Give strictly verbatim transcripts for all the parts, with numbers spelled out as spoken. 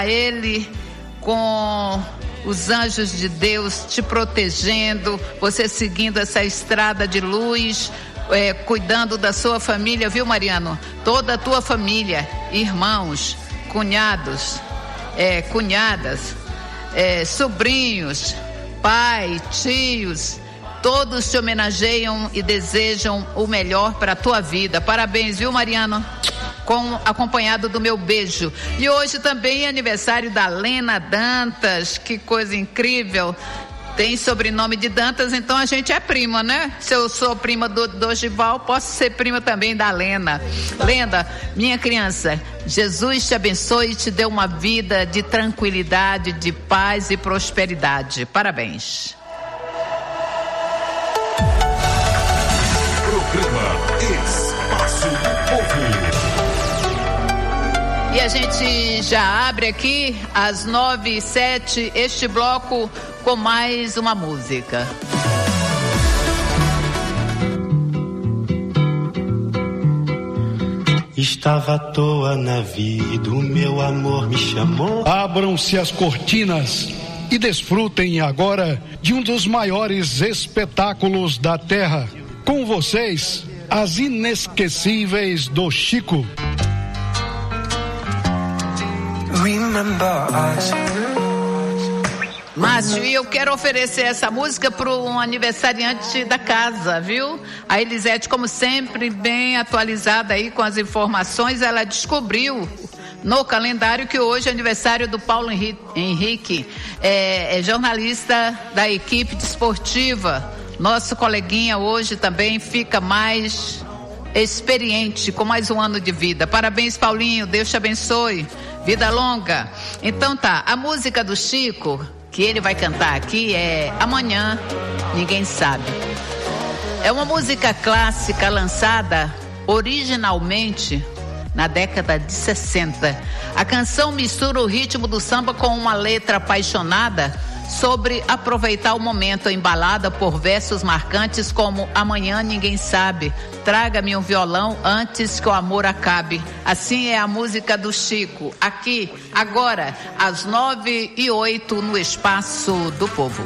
Ele com os anjos de Deus te protegendo, você seguindo essa estrada de luz, é, cuidando da sua família, viu, Mariano? Toda a tua família, irmãos, cunhados, é, cunhadas, é, sobrinhos, pai, tios, todos te homenageiam e desejam o melhor para a tua vida. Parabéns, viu, Mariano? Com, acompanhado do meu beijo. E hoje também é aniversário da Lena Dantas, que coisa incrível. Tem sobrenome de Dantas, então a gente é prima, né? Se eu sou prima do Dorival, posso ser prima também da Lena. Lenda, minha criança, Jesus te abençoe e te dê uma vida de tranquilidade, de paz e prosperidade. Parabéns. Programa Espaço do Povo. E a gente já abre aqui às nove e sete este bloco com mais uma música. Estava à toa na vida, o meu amor me chamou. Abram-se as cortinas e desfrutem agora de um dos maiores espetáculos da Terra. Com vocês, as inesquecíveis do Chico. Remember us. Márcio, e eu quero oferecer essa música para um aniversariante da casa, viu? A Elisete, como sempre, bem atualizada aí com as informações, ela descobriu no calendário que hoje é aniversário do Paulo Henrique, é, é jornalista da equipe desportiva. Nosso coleguinha hoje também fica mais experiente, com mais um ano de vida. Parabéns, Paulinho, Deus te abençoe, vida longa. Então tá, a música do Chico que ele vai cantar aqui é Amanhã Ninguém Sabe. É uma música clássica lançada originalmente na década de sessenta. A canção mistura o ritmo do samba com uma letra apaixonada sobre aproveitar o momento, embalada por versos marcantes como Amanhã Ninguém Sabe, traga-me um violão antes que o amor acabe. Assim é a música do Chico, aqui, agora, às nove e oito, no Espaço do Povo.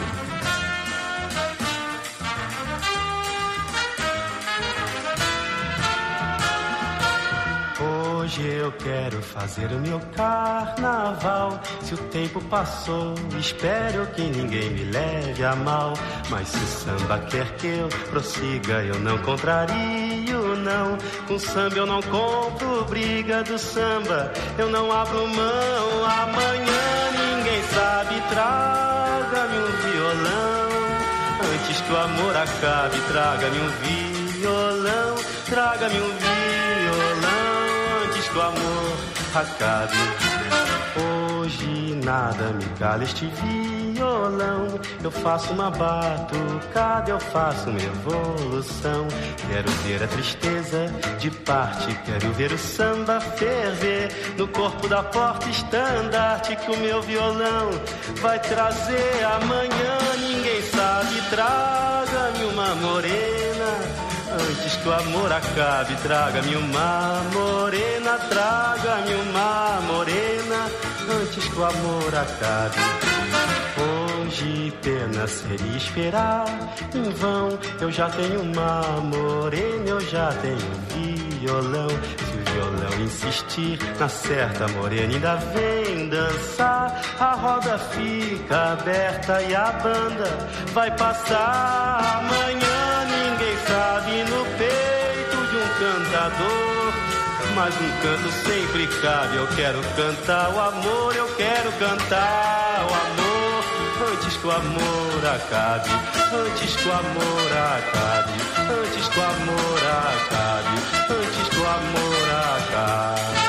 Hoje eu quero fazer o meu carnaval. Se o tempo passou, espero que ninguém me leve a mal. Mas se o samba quer que eu prossiga, eu não contrario, não. Com samba eu não compro briga do samba, eu não abro mão. Amanhã ninguém sabe, traga-me um violão. Antes que o amor acabe, traga-me um violão. Traga-me um violão. Que o amor acabe. Hoje nada me cala este violão. Eu faço uma batucada, eu faço uma evolução. Quero ver a tristeza de parte, quero ver o samba ferver. No corpo da porta estandarte que o meu violão vai trazer. Amanhã ninguém sabe, traga-me uma morena. Antes que o amor acabe, traga-me uma morena, traga-me uma morena, antes que o amor acabe. Hoje pena seria esperar em vão, eu já tenho uma morena, eu já tenho um violão. Se o violão insistir na certa, morena ainda vem dançar. A roda fica aberta e a banda vai passar. Amanhã ninguém sabe, no peito de um cantador, mas um canto sempre cabe. Eu quero cantar o amor, eu quero cantar o amor, antes que o amor acabe, antes que o amor acabe, antes que o amor acabe, antes que o amor acabe.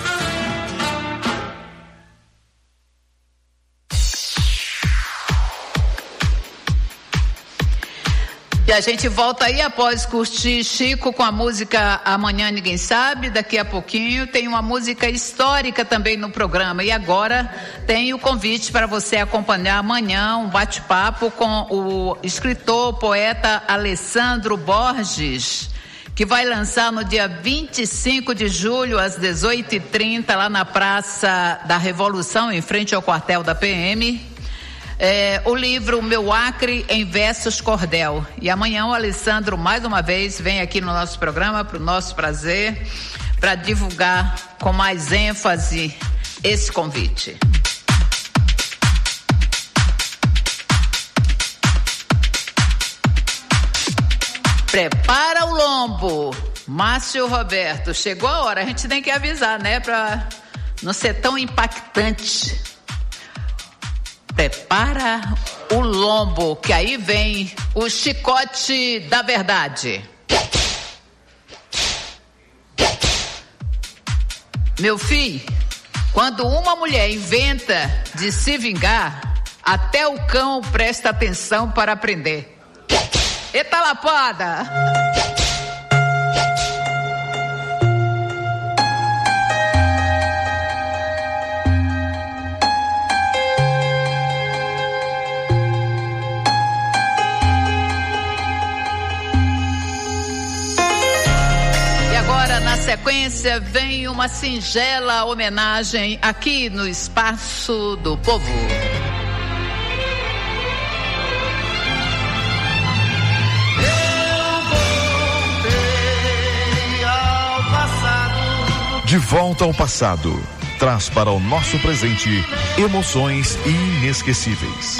E a gente volta aí após curtir Chico com a música Amanhã Ninguém Sabe. Daqui a pouquinho tem uma música histórica também no programa. E agora tem o convite para você acompanhar amanhã um bate-papo com o escritor, poeta Alessandro Borges, que vai lançar no dia vinte e cinco de julho, às dezoito e trinta, lá na Praça da Revolução, em frente ao quartel da P M, é, o livro Meu Acre em Versos Cordel. E amanhã o Alessandro, mais uma vez, vem aqui no nosso programa, para o nosso prazer, para divulgar com mais ênfase esse convite. Prepara o lombo, Márcio Roberto. Chegou a hora, a gente tem que avisar, né? Pra não ser tão impactante. Prepara o lombo, que aí vem o chicote da verdade. Meu filho, quando uma mulher inventa de se vingar, até o cão presta atenção para aprender. Eita lapada! E agora, na sequência, vem uma singela homenagem aqui no Espaço do Povo. De volta ao passado, traz para o nosso presente emoções inesquecíveis.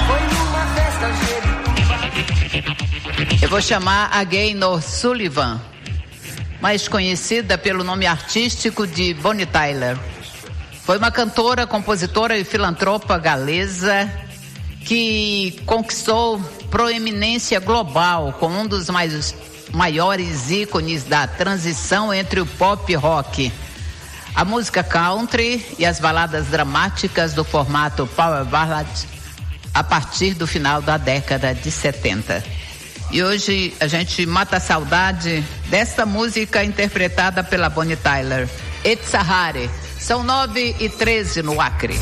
Eu vou chamar a Gaynor Sullivan, mais conhecida pelo nome artístico de Bonnie Tyler. Foi uma cantora, compositora e filantropa galesa que conquistou proeminência global como um dos mais, maiores ícones da transição entre o pop e rock, a música country e as baladas dramáticas do formato Power Ballad a partir do final da década de setenta. E hoje a gente mata a saudade desta música interpretada pela Bonnie Tyler, Etzahare. São nove e treze no Acre.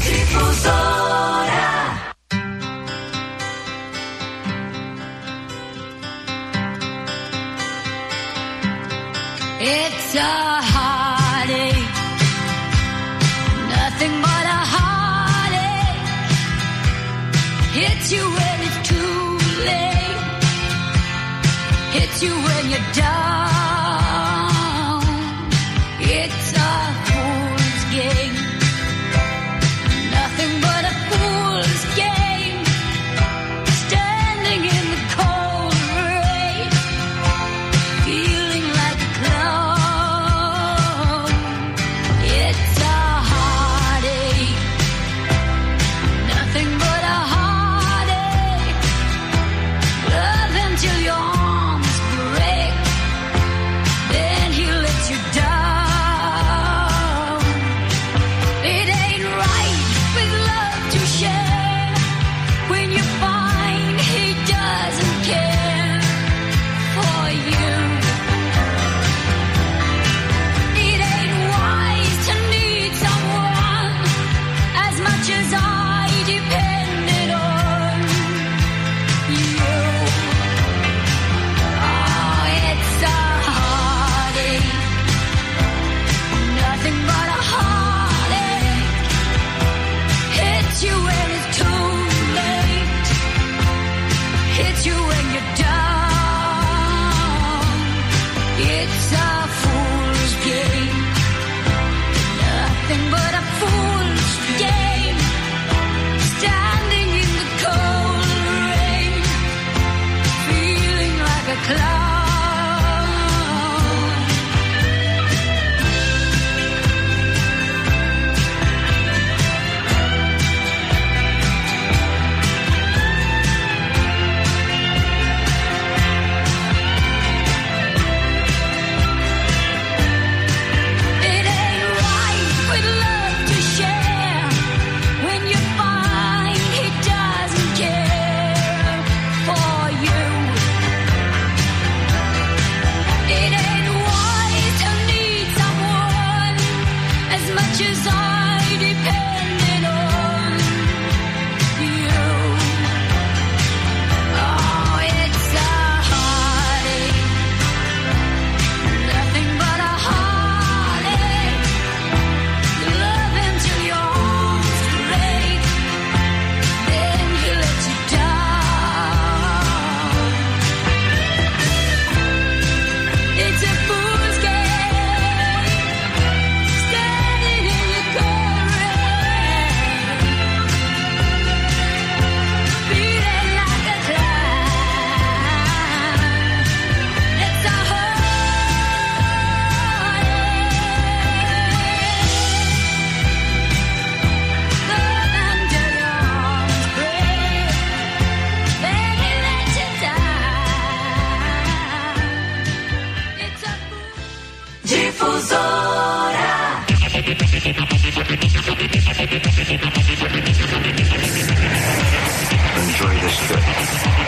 It's a heartache, nothing but a heartache. Hits you when it's too late, hits you when you're down. It's a fool's game, nothing but a fool's game. Standing in the cold rain, feeling like a clown. It's a heartache, nothing but a heartache. Love until your arms break,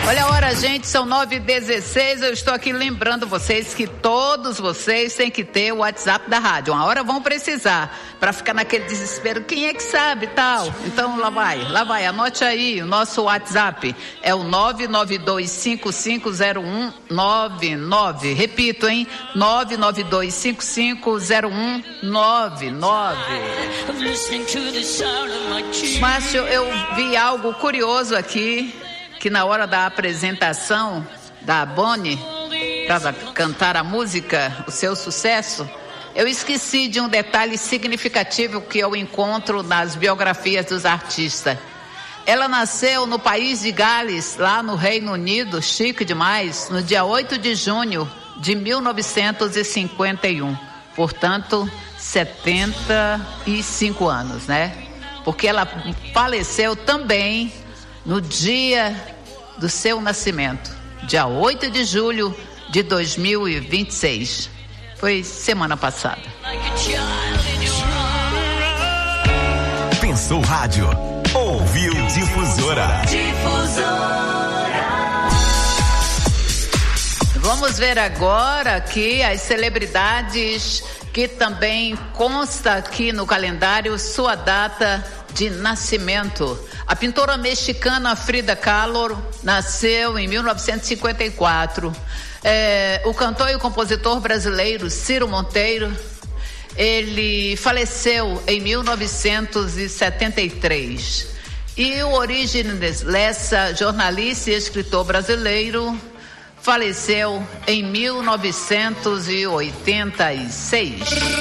Olha a hora, gente, são nove e dezesseis. Eu estou aqui lembrando vocês que todos vocês têm que ter o WhatsApp da rádio. Uma hora vão precisar, para ficar naquele desespero. Quem é que sabe tal? Então lá vai, lá vai, anote aí. O nosso WhatsApp é o nove nove dois cinco cinco zero um nove nove. Repito, hein? nove nove dois cinco cinco zero um nove nove. Márcio, eu vi algo curioso aqui, que na hora da apresentação da Bonnie, para cantar a música, o seu sucesso, eu esqueci de um detalhe significativo que eu encontro nas biografias dos artistas. Ela nasceu no país de Gales, lá no Reino Unido, chique demais, no dia oito de junho de mil novecentos e cinquenta e um. Portanto, setenta e cinco anos, né? Porque ela faleceu também no dia do seu nascimento, dia oito de julho de dois mil e vinte e seis. Foi semana passada. Pensou rádio, ouviu Difusora. Difusora. Vamos ver agora aqui as celebridades que também consta aqui no calendário sua data de nascimento. A pintora mexicana Frida Kahlo nasceu em mil novecentos e cinquenta e quatro. É, o cantor e o compositor brasileiro Ciro Monteiro, ele faleceu em mil novecentos e setenta e três. E o Orígenes Lessa, jornalista e escritor brasileiro, faleceu em mil novecentos e oitenta e seis.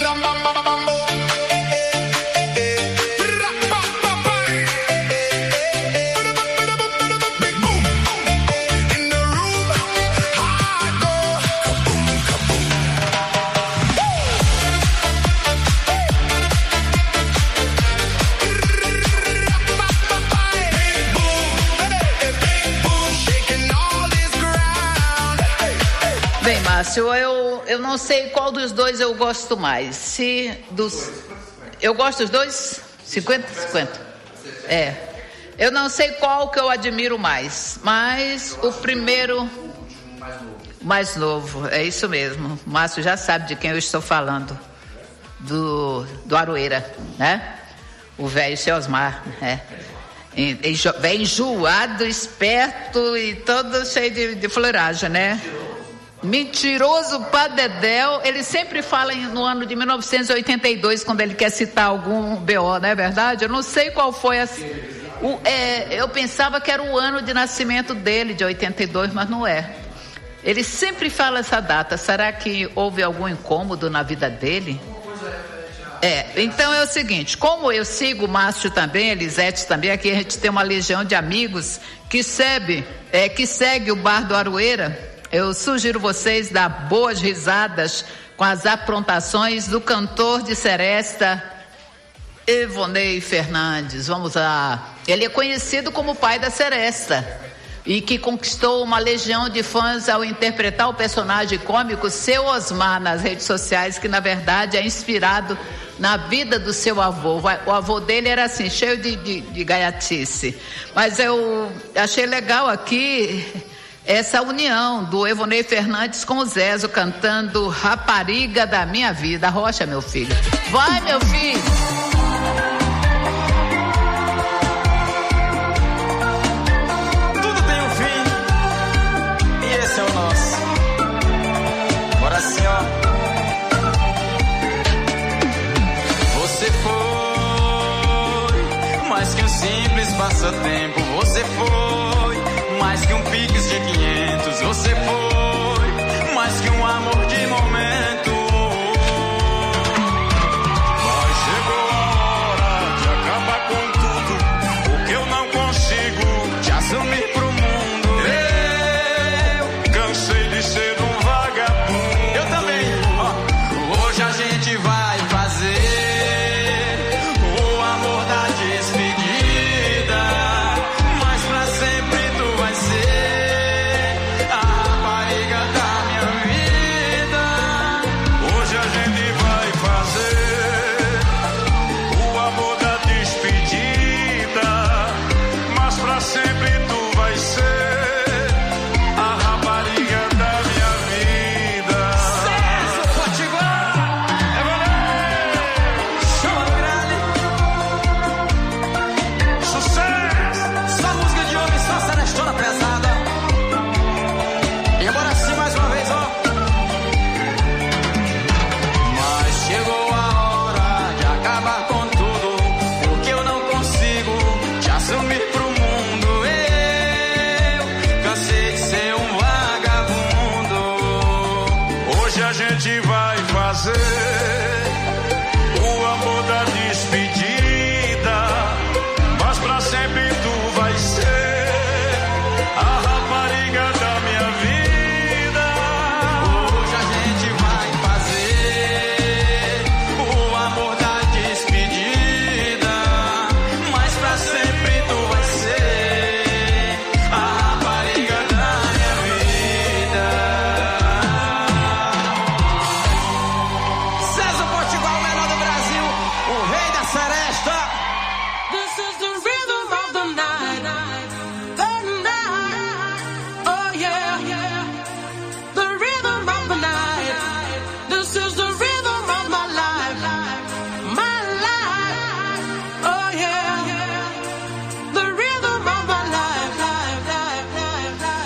Bem, Márcio, eu, eu não sei qual dos dois eu gosto mais. Se dos... Eu gosto dos dois? cinquenta cinquenta. É. Eu não sei qual que eu admiro mais, mas o primeiro... Mais novo, é isso mesmo. O Márcio já sabe de quem eu estou falando. Do, do Aroeira, né? O velho seu Osmar, né? Bem enjoado, esperto e todo cheio de, de floragem, né? Mentiroso pra dedéu. Ele sempre fala em, no ano de mil novecentos e oitenta e dois, quando ele quer citar algum B O, não é verdade? Eu não sei qual foi a, o, é, eu pensava que era o ano de nascimento dele, de oitenta e dois, mas não é. Ele sempre fala essa data. Será que houve algum incômodo na vida dele? É, então é o seguinte, como eu sigo o Márcio também, Elisete também, aqui a gente tem uma legião de amigos que segue, é, que segue o Bar do Aroeira. Eu sugiro vocês dar boas risadas com as aprontações do cantor de seresta Evonei Fernandes. Vamos lá. Ele é conhecido como o pai da seresta e que conquistou uma legião de fãs ao interpretar o personagem cômico Seu Osmar nas redes sociais, que na verdade é inspirado na vida do seu avô. O avô dele era assim, cheio de, de, de gaiatice. Mas eu achei legal aqui essa união do Evonei Fernandes com o Zezo cantando Rapariga da Minha Vida. Rocha, meu filho. Vai, meu filho. Tudo tem um fim e esse é o nosso. Bora assim, ó. Você foi mais que um simples passatempo. Você foi mais que um Pix de quinhentos, você foi mais que um amor de momento. Mas chegou a hora de acabar com tudo, porque eu não consigo te assumir pro mundo. Eu cansei de ser um vagabundo. Eu também. Ó, hoje a gente vai fazer o amor da despedida, mas pra sempre vai ser a rapariga da minha vida.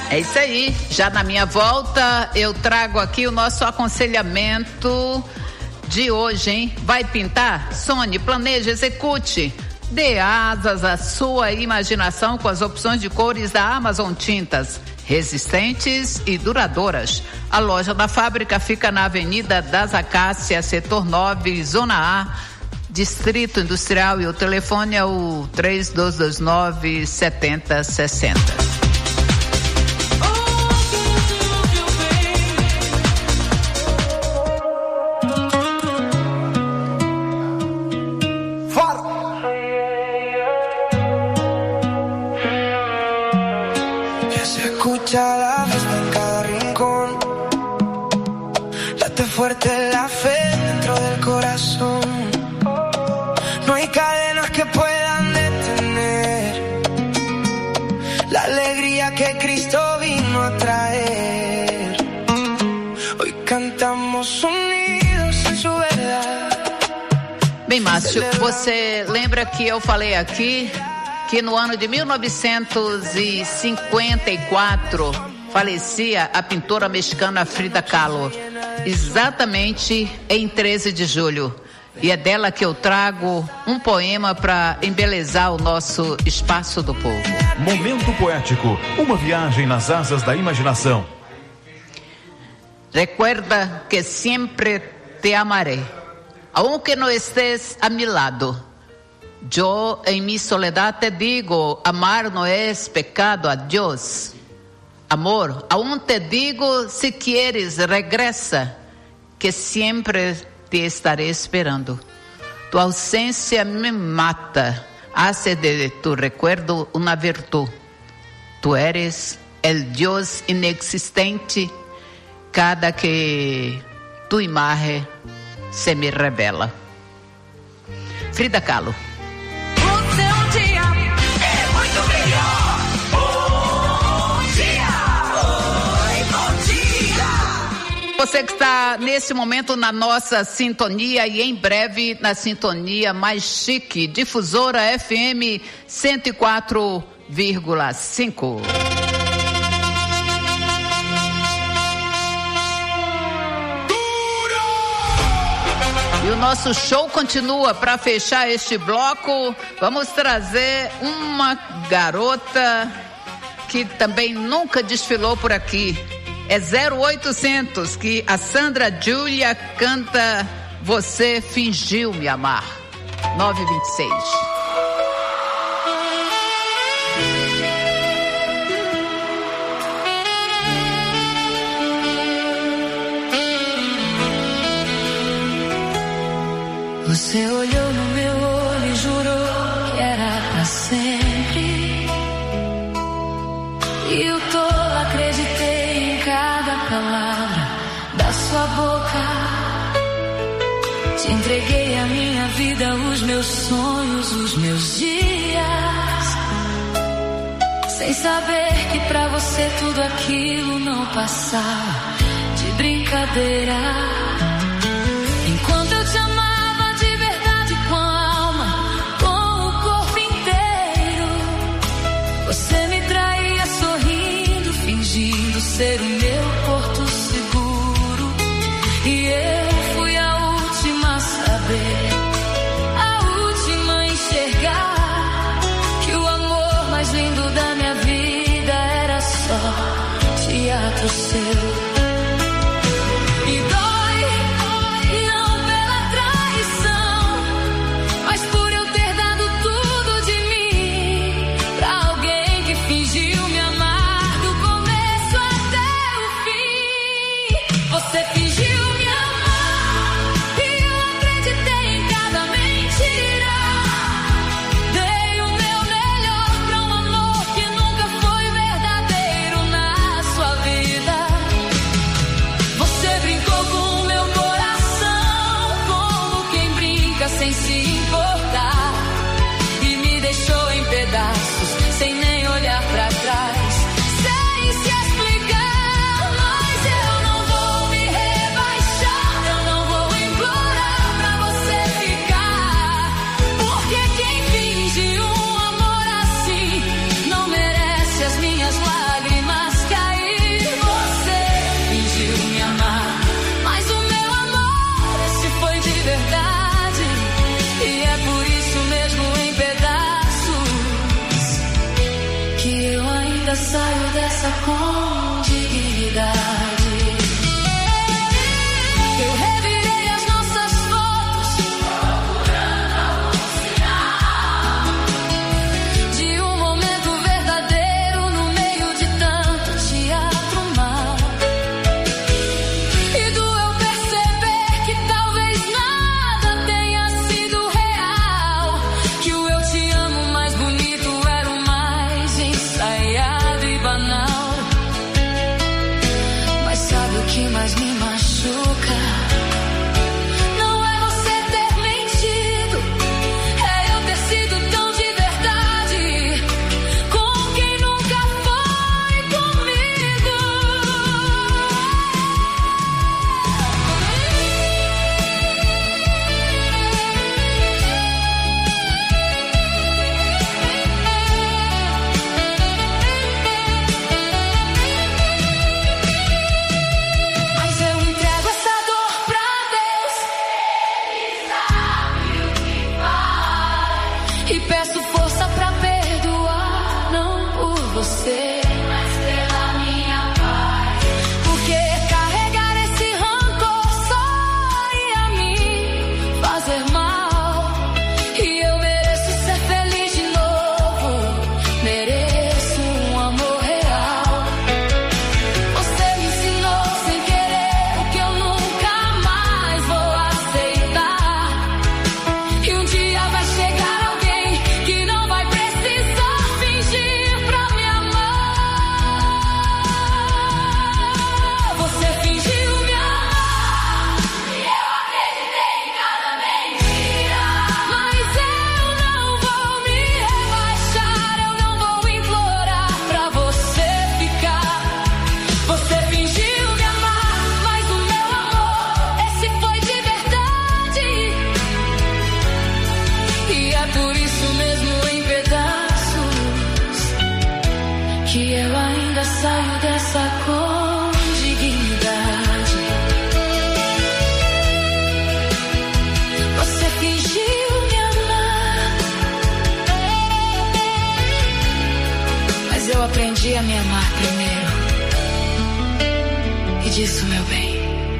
É isso aí. Já na minha volta, eu trago aqui o nosso aconselhamento de hoje, hein? Vai pintar? Sonhe, planeje, execute. Dê asas à sua imaginação com as opções de cores da Amazon Tintas, resistentes e duradouras. A loja da fábrica fica na Avenida das Acácias, setor nove, Zona A, Distrito Industrial, e o telefone é o três dois dois nove, sete zero seis zero. La fiesta en cada rincón, late fuerte la fe dentro del corazón. No hay cadenas que puedan detener la alegría que Cristo vino a traer. Hoy cantamos unidos en su verdad. Bem, Márcio, você lembra que eu falei aqui que no ano de mil novecentos e cinquenta e quatro falecia a pintora mexicana Frida Kahlo, exatamente em treze de julho. E é dela que eu trago um poema para embelezar o nosso espaço do povo. Momento poético, uma viagem nas asas da imaginação. Recuerda que sempre te amaré, aunque no estés a mi lado. Yo en mi soledad te digo, amar no es pecado a Dios. Amor, aún te digo, si quieres regresa, que siempre te estaré esperando. Tu ausencia me mata, hace de tu recuerdo una virtud. Tú eres el Dios inexistente, cada que tu imagen se me revela. Frida Kahlo. Você que está nesse momento na nossa sintonia e em breve na sintonia mais chique, Difusora F M cento e quatro vírgula cinco. E o nosso show continua. Para fechar este bloco, vamos trazer uma garota que também nunca desfilou por aqui. É zero oitocentos que a Sandra Júlia canta Você Fingiu Me Amar. nove vinte e seis. Você olhou no meu olho e jurou que era pra sempre. E eu tola acreditei em cada palavra da sua boca. Te entreguei a minha vida, os meus sonhos, os meus dias, sem saber que pra você tudo aquilo não passava de brincadeira. Enquanto eu te amava de verdade, com a alma, com o corpo inteiro, você me traía sorrindo, fingindo ser o meu porto seguro. E eu fui a última a saber, a última a enxergar que o amor mais lindo da minha vida era só teatro seu. E dói, não pela traição, mas por eu ter dado tudo de mim pra alguém que fingiu me amar do começo até o fim. Você fingiu me amar e eu acreditei em cada mentira. Dei o meu melhor pra um amor que nunca foi verdadeiro na sua vida. saio dessa com dignidade. Eu revirei as nossas fotos, procurando algum sinal de um momento verdadeiro no meio de tanto teatro mal. E do eu perceber que talvez nada tenha sido real, que o eu te amo mais bonito era o mais ensaiado e banal. Mas sabe o que mais me machuca? Não é você ter mentido, é eu ter sido tão de verdade com quem nunca foi comigo. Mas eu entrego essa dor pra Deus, Ele sabe o que faz. E peço força pra perdoar, não por você, mas pela minha paz. Porque carregar esse rancor só ia me fazer mal. E eu mereço ser feliz de novo, mereço um amor real. Você me ensinou sem querer o que eu nunca mais vou aceitar. E um dia vai chegar alguém que não vai precisar fingir pra me amar. Você fingiu me amar e eu acreditei em cada mentira. Mas eu não vou me rebaixar, eu não vou implorar pra você ficar. Você fingiu me amar, mas o meu amor, esse foi de verdade. E é por isso mesmo em pedaços que eu ainda saio dessa com dignidade. Você fingiu me amar, mas eu aprendi a me amar primeiro. E disso, meu bem,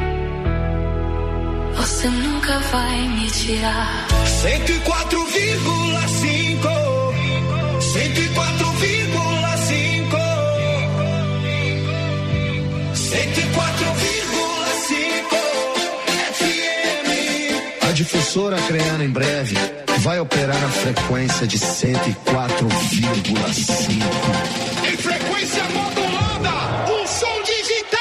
você nunca vai me tirar. cento e quatro vírgula cinco, cento e quatro vírgula cinco, cento e quatro vírgula cinco F M. A difusora Acreana em breve vai operar na frequência de cento e quatro vírgula cinco. Em frequência modulada, um som digital.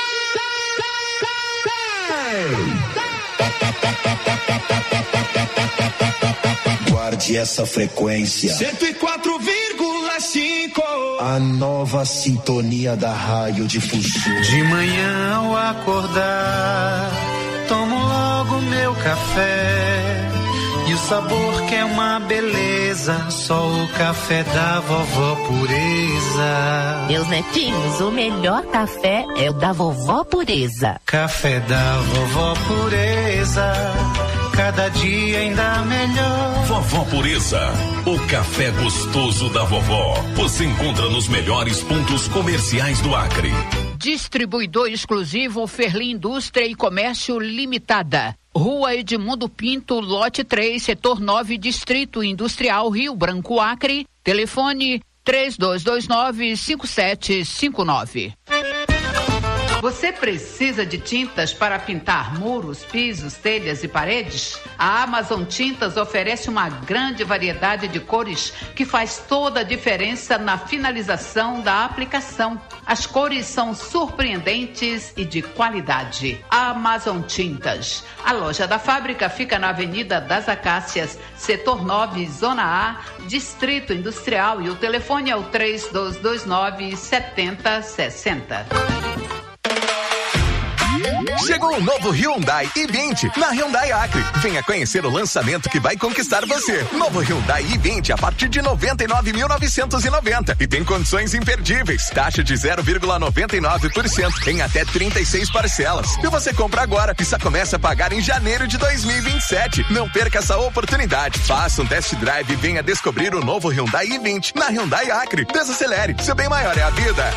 Guarde essa frequência. cento e quatro vírgula cinco. A nova sintonia da Rádio Difusora. De manhã ao acordar, tomo logo meu café. E o sabor que é uma beleza, só o café da vovó Pureza. Meus netinhos, o melhor café é o da vovó Pureza. Café da vovó Pureza, cada dia ainda melhor. Vovó Pureza, o café gostoso da vovó. Você encontra nos melhores pontos comerciais do Acre. Distribuidor exclusivo Ferli Indústria e Comércio Limitada. Rua Edmundo Pinto, lote três, setor nove, Distrito Industrial Rio Branco, Acre. Telefone três dois dois nove, cinco sete cinco nove. Você precisa de tintas para pintar muros, pisos, telhas e paredes? A Amazon Tintas oferece uma grande variedade de cores que faz toda a diferença na finalização da aplicação. As cores são surpreendentes e de qualidade. Amazon Tintas. A loja da fábrica fica na Avenida das Acácias, setor nove, Zona A, Distrito Industrial, e o telefone é o três dois dois nove, sete zero seis zero. Chegou o novo Hyundai i vinte na Hyundai Acre. Venha conhecer o lançamento que vai conquistar você. Novo Hyundai i vinte a partir de noventa e nove mil novecentos e noventa e tem condições imperdíveis. Taxa de zero vírgula noventa e nove por cento em até trinta e seis parcelas. E você compra agora e só começa a pagar em janeiro de dois mil e vinte e sete. Não perca essa oportunidade. Faça um test drive e venha descobrir o novo Hyundai i vinte na Hyundai Acre. Desacelere, seu bem maior é a vida.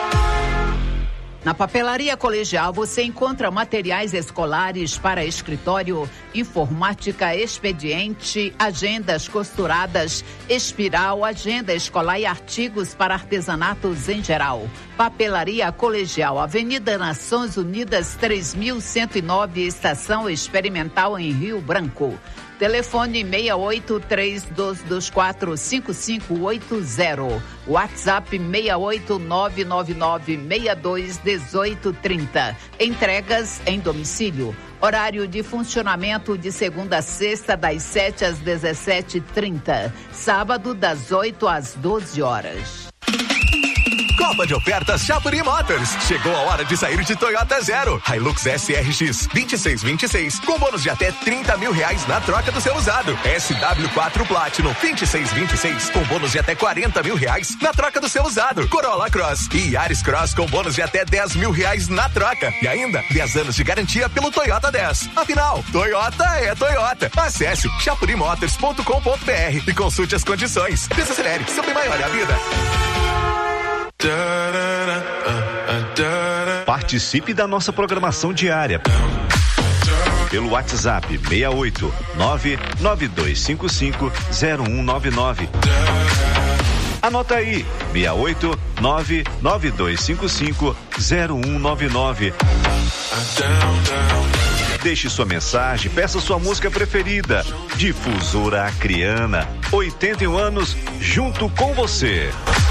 Na Papelaria Colegial você encontra materiais escolares para escritório, informática, expediente, agendas costuradas, espiral, agenda escolar e artigos para artesanatos em geral. Papelaria Colegial, Avenida Nações Unidas três mil cento e nove, Estação Experimental em Rio Branco. Telefone seis oito três dois dois quatro cinco cinco oito zero. WhatsApp seis oito nove nove nove seis dois um oito três zero. Entregas em domicílio. Horário de funcionamento de segunda a sexta, das sete às dezessete e trinta. Sábado, das oito às doze horas. Copa de ofertas Chapuri Motors. Chegou a hora de sair de Toyota Zero. Hilux S R X vinte e seis vinte e seis com bônus de até trinta mil reais na troca do seu usado. S W quatro Platinum vinte e seis vinte e seis com bônus de até quarenta mil reais na troca do seu usado. Corolla Cross e Yaris Cross com bônus de até dez mil reais na troca. E ainda dez anos de garantia pelo Toyota dez. Afinal, Toyota é Toyota. Acesse chapuri motors ponto com ponto b r e consulte as condições. Desacelere, seu bem maior é a vida. Participe da nossa programação diária pelo WhatsApp seis oito nove nove dois cinco cinco zero um nove nove. Anota aí, seis oito nove nove dois cinco cinco zero um nove nove. Deixe sua mensagem, peça sua música preferida. Difusora Acreana, oitenta e um anos junto com você.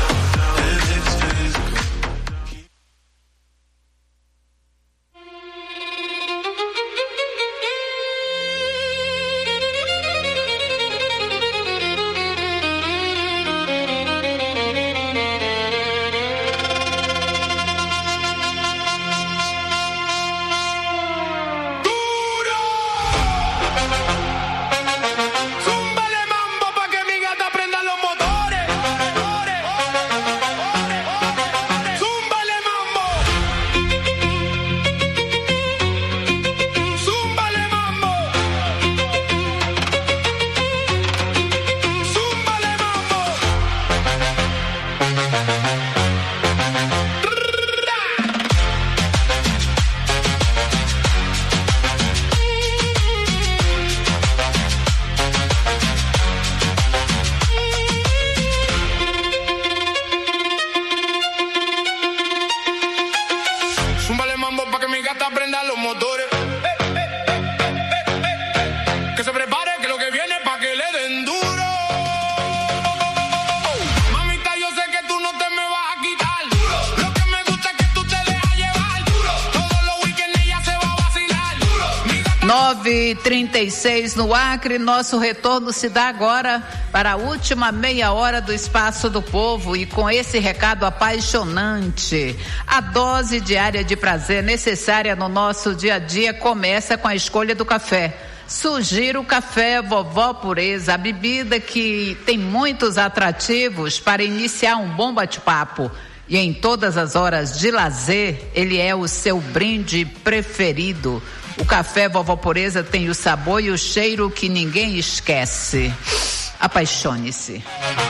nove e trinta e seis no Acre, nosso retorno se dá agora para a última meia hora do Espaço do Povo e com esse recado apaixonante. A dose diária de prazer necessária no nosso dia a dia começa com a escolha do café. Sugiro o café Vovó Pureza, a bebida que tem muitos atrativos para iniciar um bom bate-papo. E em todas as horas de lazer, ele é o seu brinde preferido. O café Vovó Pureza tem o sabor e o cheiro que ninguém esquece. Apaixone-se.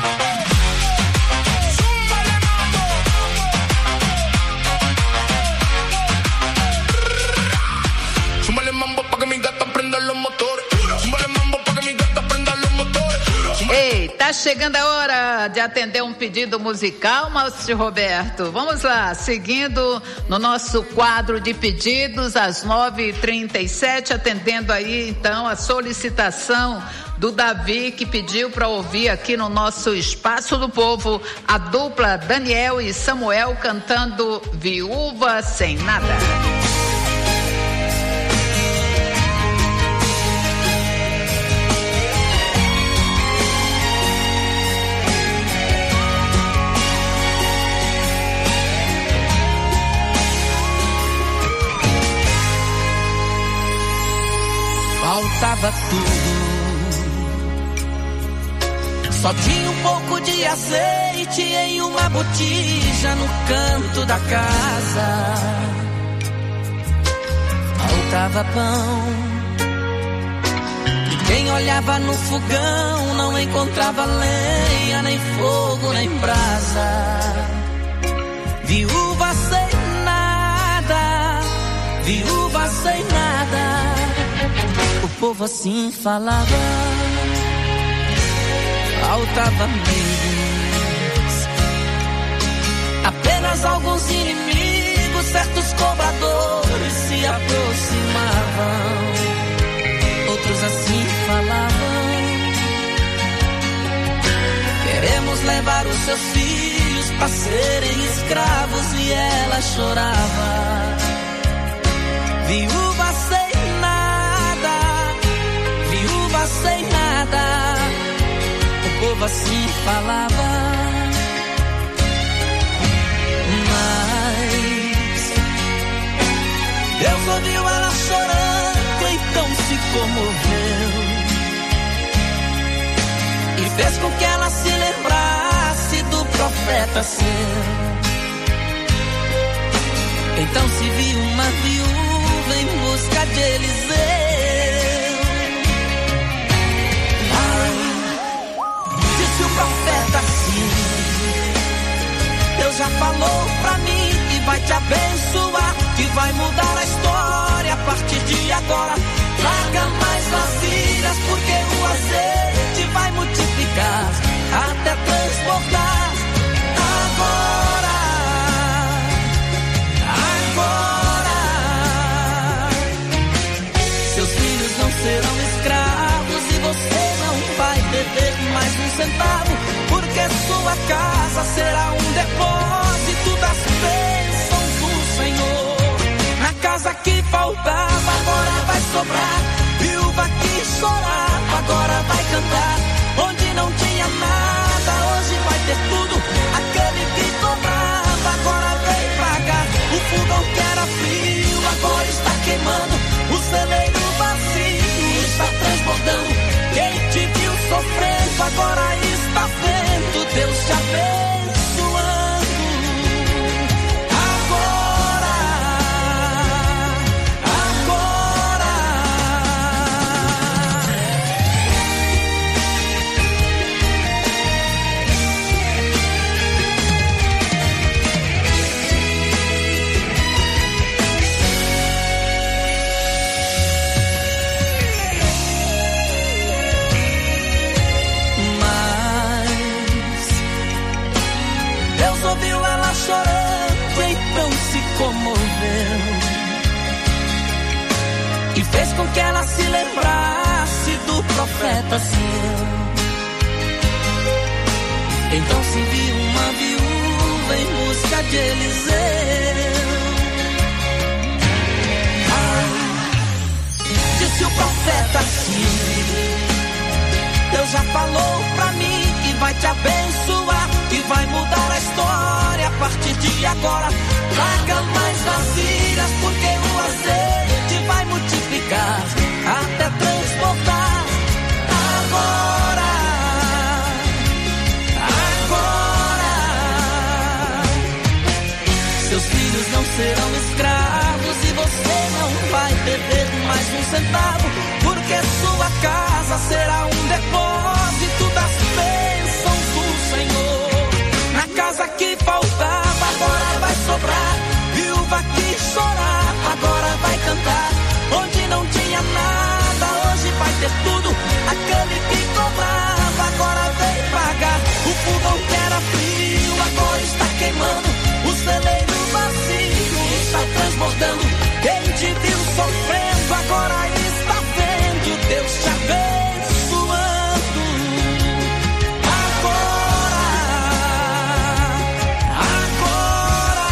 Ei, tá chegando a hora de atender um pedido musical, Márcio Roberto. Vamos lá, seguindo no nosso quadro de pedidos, às nove e trinta e sete, atendendo aí então a solicitação do Davi, que pediu para ouvir aqui no nosso Espaço do Povo a dupla Daniel e Samuel cantando Viúva Sem Nada. faltava tudo. Só tinha um pouco de azeite em uma botija no canto da casa. Faltava pão. E quem olhava no fogão não encontrava lenha, nem fogo, nem brasa. Viúva sem nada, viúva sem nada. O povo assim falava. Faltava amigos, apenas alguns inimigos, certos cobradores se aproximavam, outros assim falavam: queremos levar os seus filhos para serem escravos, e ela chorava. Viúva sem nada, viúva sem nada. O povo assim falava, mas Deus ouviu ela chorando, então se comoveu e fez com que ela se lembrasse do profeta seu. Então se viu uma viúva em busca de Eliseu. O profeta assim, Deus já falou pra mim que vai te abençoar, que vai mudar a história a partir de agora. Traga mais vasilhas, porque o azeite vai multiplicar até transbordar. Agora, agora, seus filhos não serão escravos e você não vai dever mais um centavo, porque sua casa será um depósito das bênçãos do Senhor. Na casa que faltava agora vai sobrar, viúva que chorava agora vai cantar. Onde não tinha nada hoje vai ter tudo, aquele que cobrava agora vem pagar. O fogão que era frio agora está queimando, o celeiro vazio está transbordando. Quem te viu sofrendo agora está vendo Deus te abençoando. Agora, agora. Ouviu ela chorando, então se comoveu e fez com que ela se lembrasse do profeta seu. Então se viu uma viúva em busca de Eliseu. Ah, disse o profeta assim: Deus já falou pra mim que vai te abençoar, que vai mudar a história a partir de agora. Traga mais vasilhas, porque o azeite vai multiplicar até transbordar. Agora, agora, seus filhos não serão escravos e você não vai dever mais um centavo, porque sua casa será um depósito das bênçãos do Senhor. Na casa que faltava agora vai sobrar, viúva que chorava agora vai cantar. Onde não tinha nada hoje vai ter tudo, aquele que cobrava agora vem pagar. O fogão que era frio agora está queimando, o celeiro vazio está transbordando. Quem te viu sofrendo agora está vendo Deus te abençoando. Agora, agora.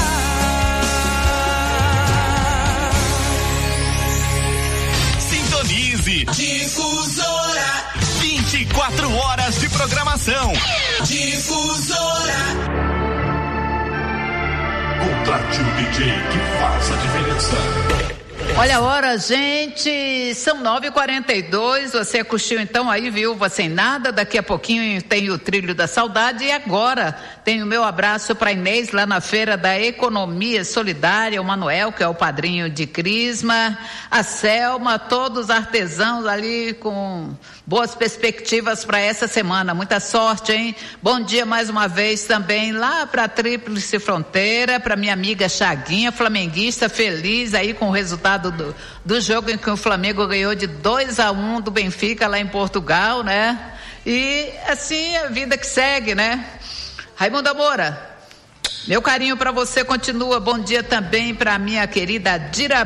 Sintonize. Difusora. vinte e quatro horas de programação. Difusora. Contrate o D J que faz a diferença. Olha a hora, gente, são nove e quarenta e dois, você curtiu então aí, Viúva Sem Nada, daqui a pouquinho tem o Trilho da Saudade e agora tem o meu abraço para Inês lá na Feira da Economia Solidária, o Manuel, que é o padrinho de Crisma, a Selma, todos os artesãos ali com boas perspectivas para essa semana, muita sorte, hein? Bom dia mais uma vez também lá para a Tríplice Fronteira, para minha amiga Chaguinha, flamenguista, feliz aí com o resultado do, do jogo em que o Flamengo ganhou de dois a um do Benfica lá em Portugal, né? E assim a vida que segue, né? Raimundo Moura, meu carinho para você continua. Bom dia também para minha querida Dira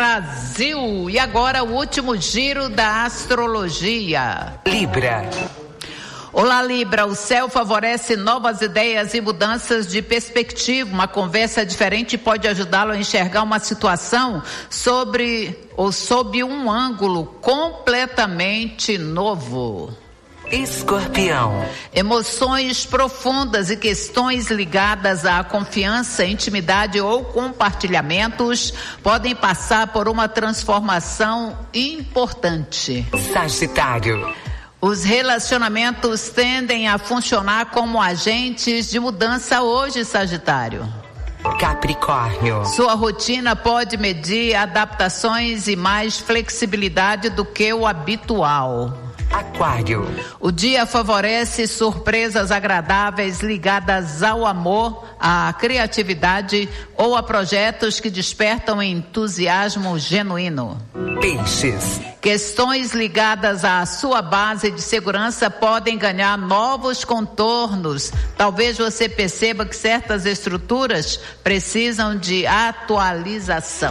Brasil. E agora o último giro da astrologia. Libra. Olá, Libra, o céu favorece novas ideias e mudanças de perspectiva. Uma conversa diferente pode ajudá-lo a enxergar uma situação sobre ou sob um ângulo completamente novo. Escorpião. Emoções profundas e questões ligadas à confiança, intimidade ou compartilhamentos podem passar por uma transformação importante. Sagitário. Os relacionamentos tendem a funcionar como agentes de mudança hoje, Sagitário. Capricórnio. Sua rotina pode medir adaptações e mais flexibilidade do que o habitual. Aquário. O dia favorece surpresas agradáveis ligadas ao amor, à criatividade ou a projetos que despertam entusiasmo genuíno. Peixes. Questões ligadas à sua base de segurança podem ganhar novos contornos. Talvez você perceba que certas estruturas precisam de atualização.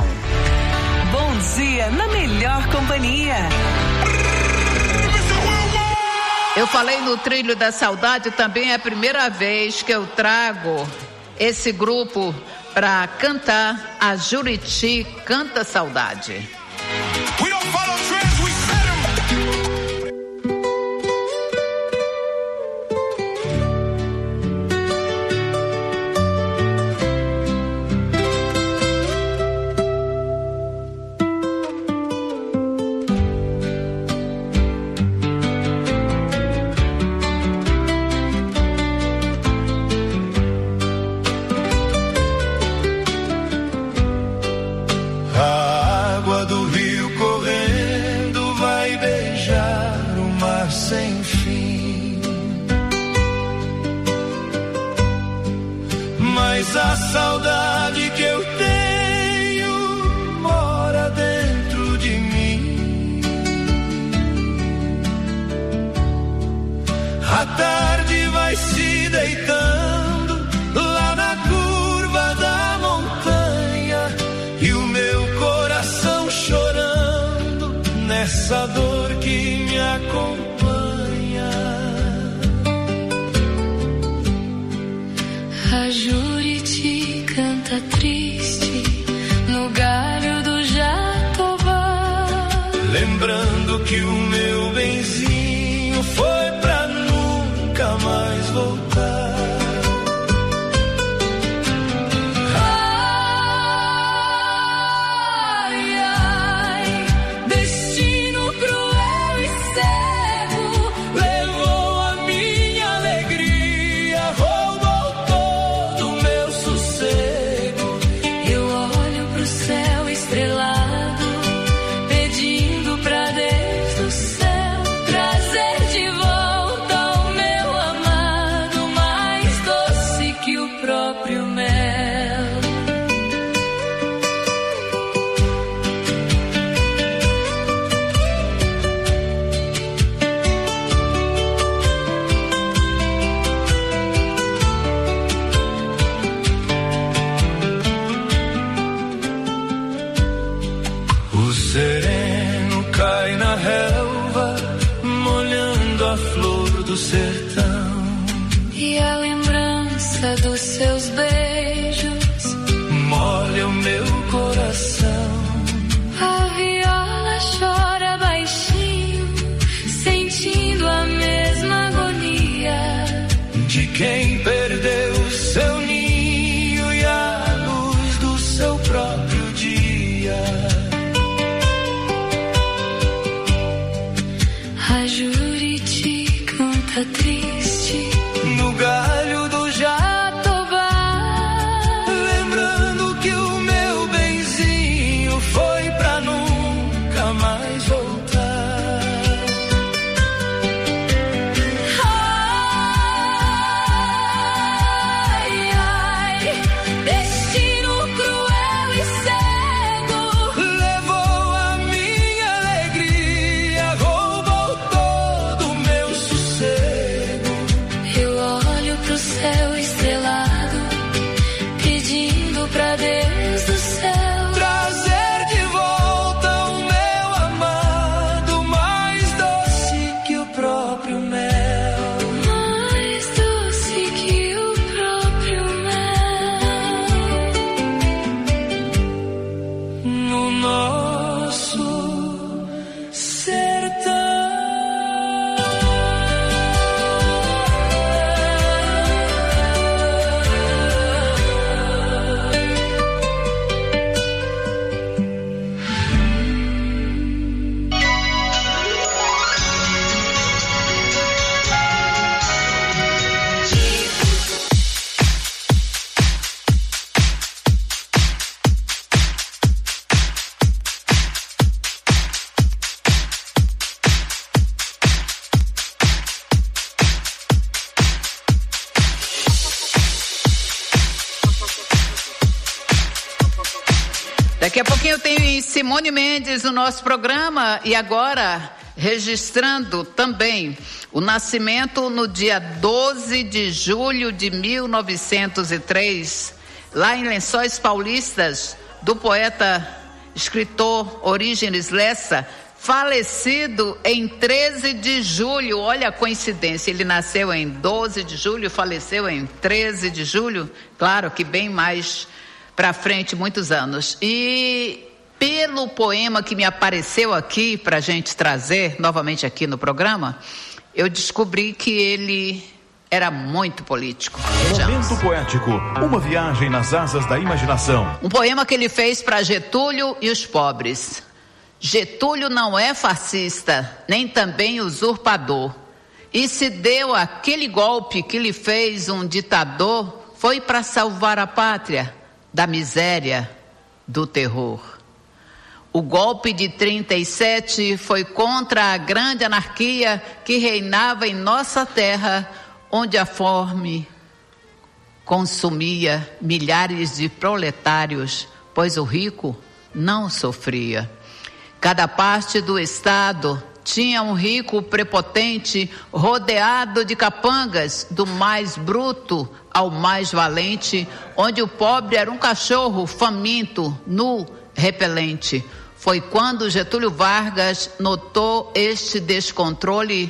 Bom dia na melhor companhia. Eu falei no Trilho da Saudade, também é a primeira vez que eu trago esse grupo para cantar. A Juriti Canta Saudade. We don't follow trends, we set them. A saudade que eu tenho mora dentro de mim. A tarde vai se deitando lá na curva da montanha e o meu coração chorando nessa dor que me acompanha. A Juriti canta triste no galho do jatobá, lembrando que o meu benzinho foi pra nunca mais voltar. Ai, ai, destino cruel e cego levou a minha alegria, roubou todo o meu sossego. Eu olho pro céu estrelado, pedindo pra Deus do céu trazer de volta o meu amado, mais doce que o próprio mel. O sereno cai na relva, molhando a flor do sertão. E a lembrança dos seus beijos molha o meu coração. A viola chora baixinho, sentindo a mesma agonia de quem perdeu seu ninho e a luz do seu próprio dia. Daqui a pouquinho tem Simone Mendes no nosso programa e agora registrando também o nascimento no dia doze de julho de mil novecentos e três, lá em Lençóis Paulistas, do poeta, escritor Orígenes Lessa, falecido em treze de julho. Olha a coincidência, ele nasceu em doze de julho e faleceu em treze de julho, claro que bem mais para frente, muitos anos. E pelo poema que me apareceu aqui para a gente trazer novamente aqui no programa, eu descobri que ele era muito político. Momento poético, uma viagem nas asas da imaginação. Um poema que ele fez para Getúlio e os pobres. Getúlio não é fascista, nem também usurpador. E se deu aquele golpe que lhe fez um ditador, foi para salvar a pátria da miséria, do terror. O golpe de trinta e sete foi contra a grande anarquia que reinava em nossa terra, onde a fome consumia milhares de proletários, pois o rico não sofria. Cada parte do estado tinha um rico prepotente, rodeado de capangas, do mais bruto ao mais valente, onde o pobre era um cachorro faminto, nu, repelente. Foi quando Getúlio Vargas notou este descontrole.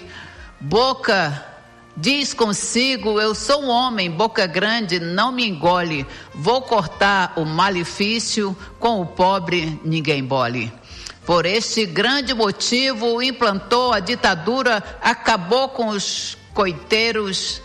Boca diz consigo, eu sou um homem, boca grande não me engole, vou cortar o malefício, com o pobre ninguém bole. Por este grande motivo, implantou a ditadura, acabou com os coiteiros,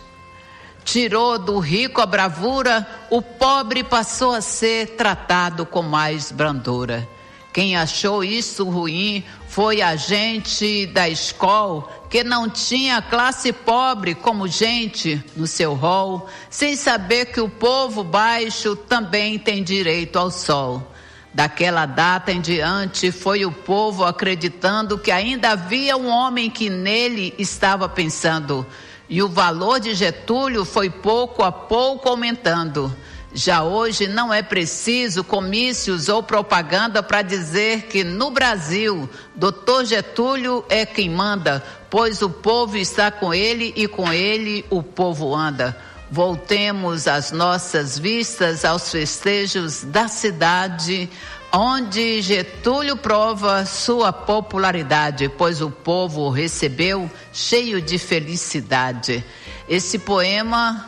tirou do rico a bravura, o pobre passou a ser tratado com mais brandura. Quem achou isso ruim foi a gente da escola, que não tinha classe pobre como gente no seu rol, sem saber que o povo baixo também tem direito ao sol. Daquela data em diante, foi o povo acreditando que ainda havia um homem que nele estava pensando. E o valor de Getúlio foi pouco a pouco aumentando. Já hoje não é preciso comícios ou propaganda para dizer que no Brasil, doutor Getúlio é quem manda, pois o povo está com ele e com ele o povo anda. Voltemos as nossas vistas aos festejos da cidade, onde Getúlio prova sua popularidade, pois o povo o recebeu cheio de felicidade. Esse poema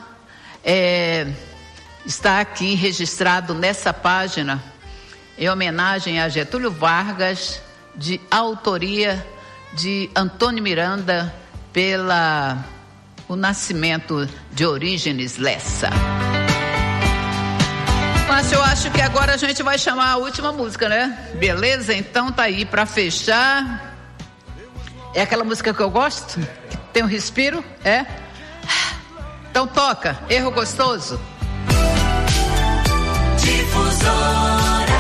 é, está aqui registrado nessa página, em homenagem a Getúlio Vargas, de autoria de Antônio Miranda, pela o nascimento de Orígenes Lessa. Mas eu acho que agora a gente vai chamar a última música, né? Beleza? Então tá aí pra fechar. É aquela música que eu gosto? Que tem um respiro? É? Então toca, Erro Gostoso. Difusora.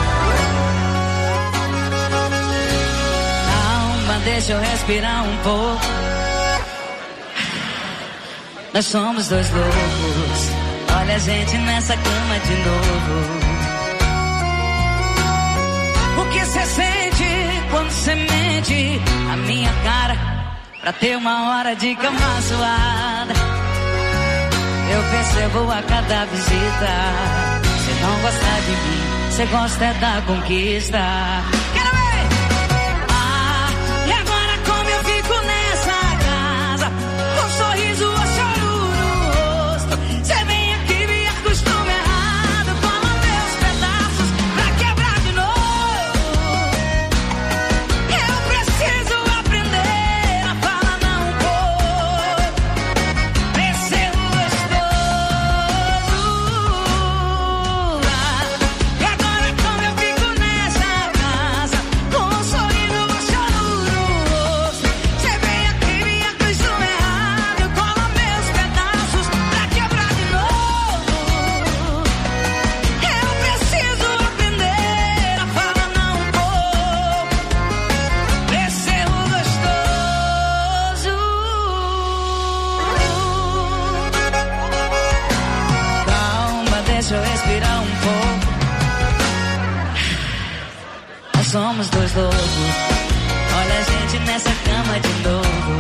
Calma, deixa eu respirar um pouco. Nós somos dois loucos, olha a gente nessa cama de novo. O que cê sente quando cê mente a minha cara pra ter uma hora de cama suada? Eu percebo a cada visita, cê não gosta de mim, cê gosta é da conquista. Quero ver! Ah, e agora como eu fico nessa casa, com um sorriso a chorar. Cê vem aqui, me acostuma errado, toma meus pedaços pra quebrar de novo. Eu preciso aprender a falar não vou, pra ser gostoso. E agora como eu fico nessa casa, com um sorriso a chorar no rosto. Cê vem aqui, me acostuma errado, toma meus pedaços pra quebrar. Deixa eu respirar um pouco. somos dois loucos. Olha a gente nessa cama de novo.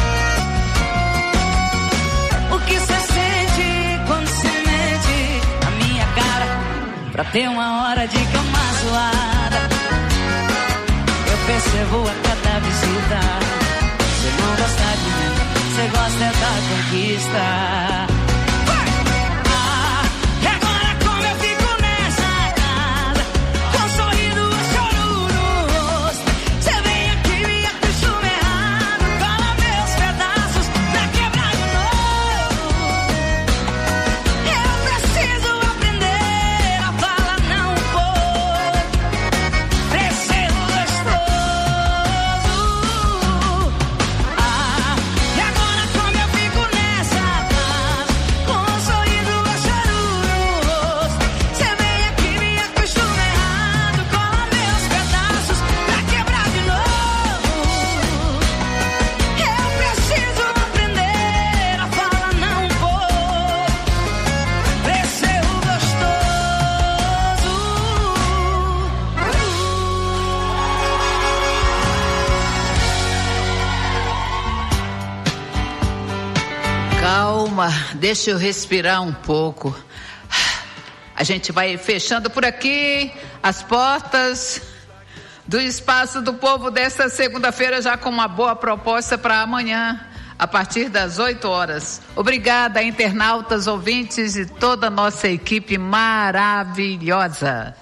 O que cê sente quando cê mente na minha cara pra ter uma hora de cama zoada? Eu percebo a cada visita. Cê não gosta de mim, cê gosta é da conquista. Deixa eu respirar um pouco. A gente vai fechando por aqui as portas do Espaço do Povo desta segunda-feira, já com uma boa proposta para amanhã, a partir das oito horas. Obrigada, internautas, ouvintes e toda a nossa equipe maravilhosa.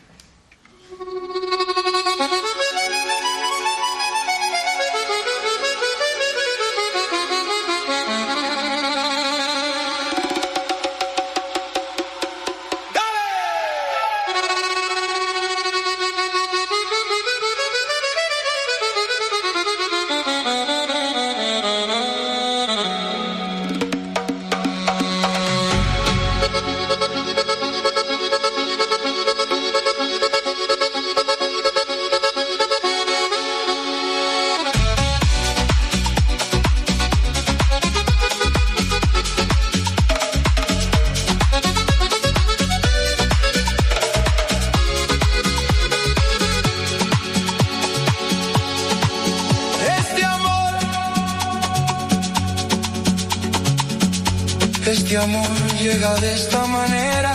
Este amor llega de esta manera,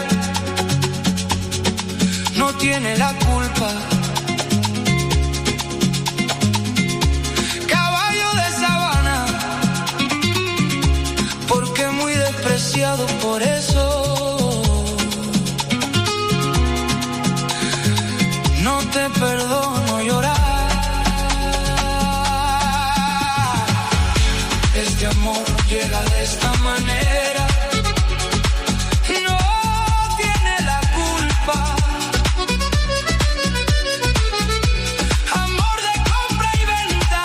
no tiene la culpa. Caballo de sabana, porque muy despreciado por eso. No te perdono llorar. Este amor llega de esta manera, no tiene la culpa. Amor de compra y venta,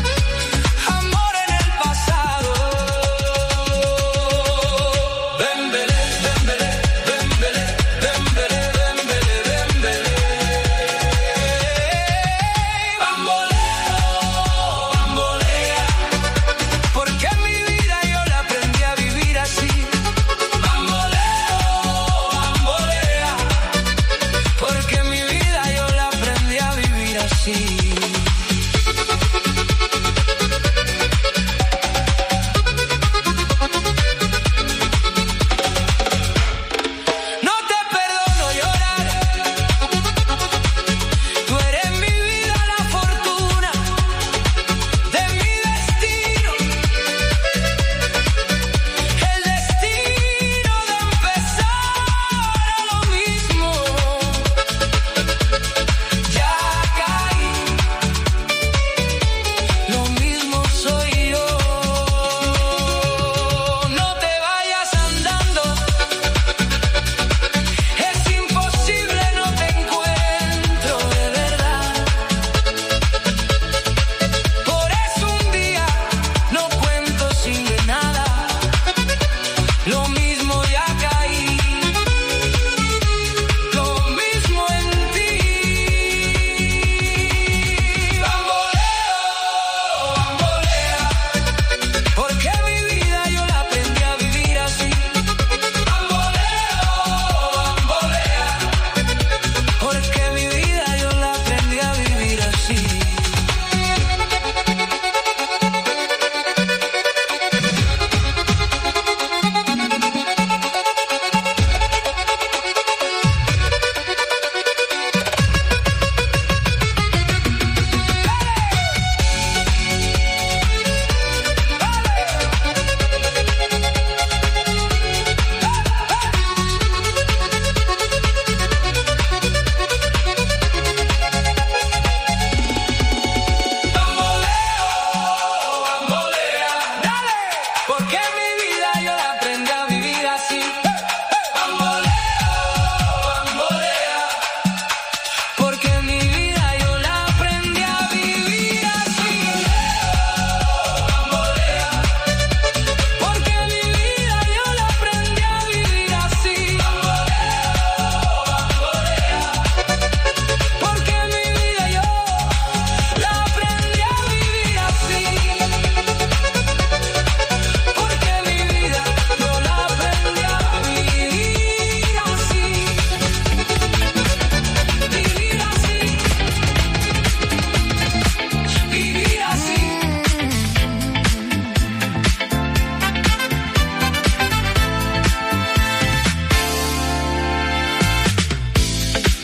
amor en el pasado. Ven, ven.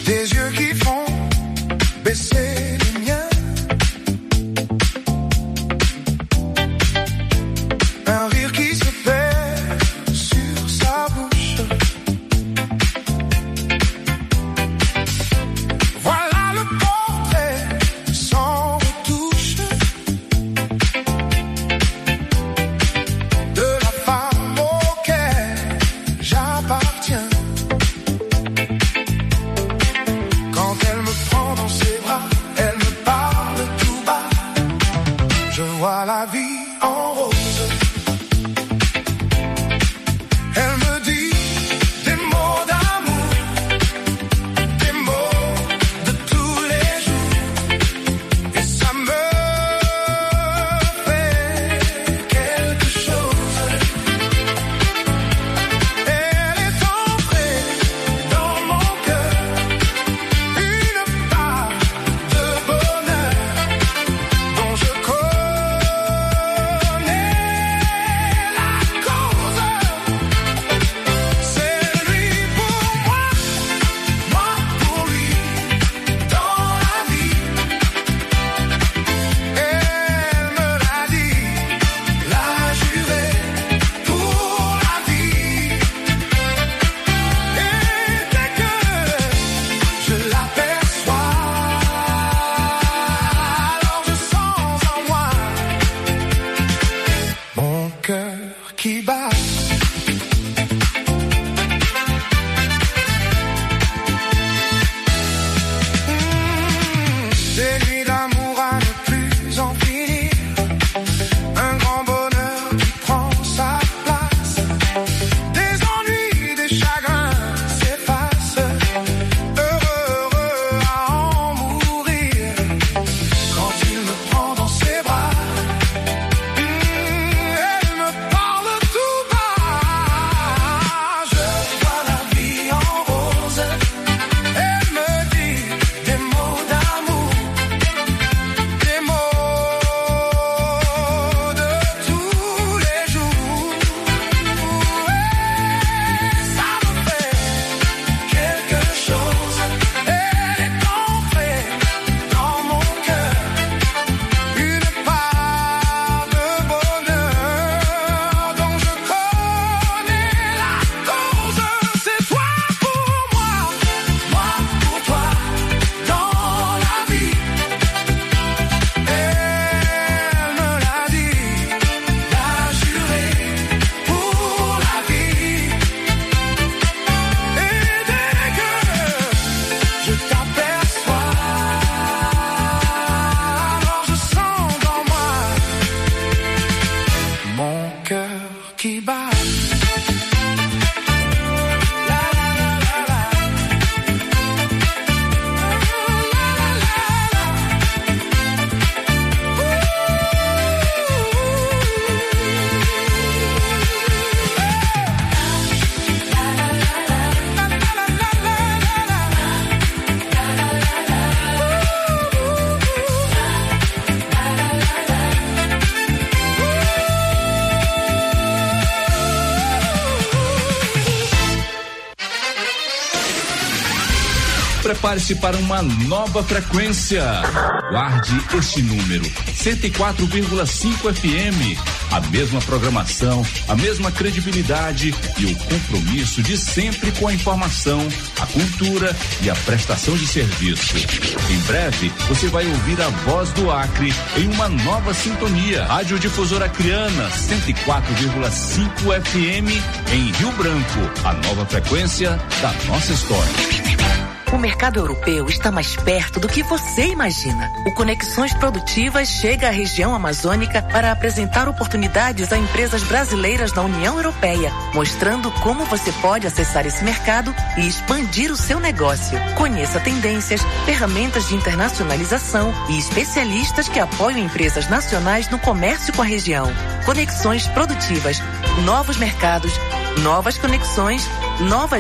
des yeux qui font baisser les miens. Un rire qui se perd sur sa bouche. Voilà le portrait sans retouche de la femme auquel j'appartiens. Quand elle me prend dans ses bras, elle me parle tout bas. Je vois la vie en rose. Elle me dit des mots d'amour, des mots de tous les jours. Et ça me fait quelque chose. Elle est entrée dans mon cœur, une part de bonheur dont je connais la cause. C'est lui pour moi, moi pour lui, dans la vie. Elle me l'a dit, l'a juré pour la vie. Et dès que je l'aperçois, alors je sens en moi mon cœur qui bat. Des nuits d'amour à ne plus en finir. Un grand bonheur qui prend sa place. Des ennuis, des chagrins s'effacent. Heureux, heureux à en mourir. Quand il me prend dans ses bras, hum, elle me parle tout bas. Je vois la vie en rose. Elle me dit des mots d'amour, des mots de tous les jours. Et ça me fait quelque chose. Elle est entrée dans mon cœur, une part de bonheur dont je connais la cause. C'est toi pour moi, moi pour toi, dans la vie. Elle me l'a dit, l'a juré pour la vie. Et dès que je t'aperçois, alors je sens dans moi mon cœur qui bat. La la la la la. Prepare-se para uma nova frequência. Guarde este número, cento e quatro vírgula cinco F M. A mesma programação, a mesma credibilidade e o compromisso de sempre com a informação, a cultura e a prestação de serviço. Em breve, você vai ouvir a voz do Acre em uma nova sintonia. Rádio Difusora Acreana, cento e quatro vírgula cinco F M em Rio Branco. A nova frequência da nossa história. O mercado europeu está mais perto do que você imagina. O Conexões Produtivas chega à região amazônica para apresentar oportunidades a empresas brasileiras da União Europeia, mostrando como você pode acessar esse mercado e expandir o seu negócio. Conheça tendências, ferramentas de internacionalização e especialistas que apoiam empresas nacionais no comércio com a região. Conexões Produtivas, novos mercados, novas conexões, novas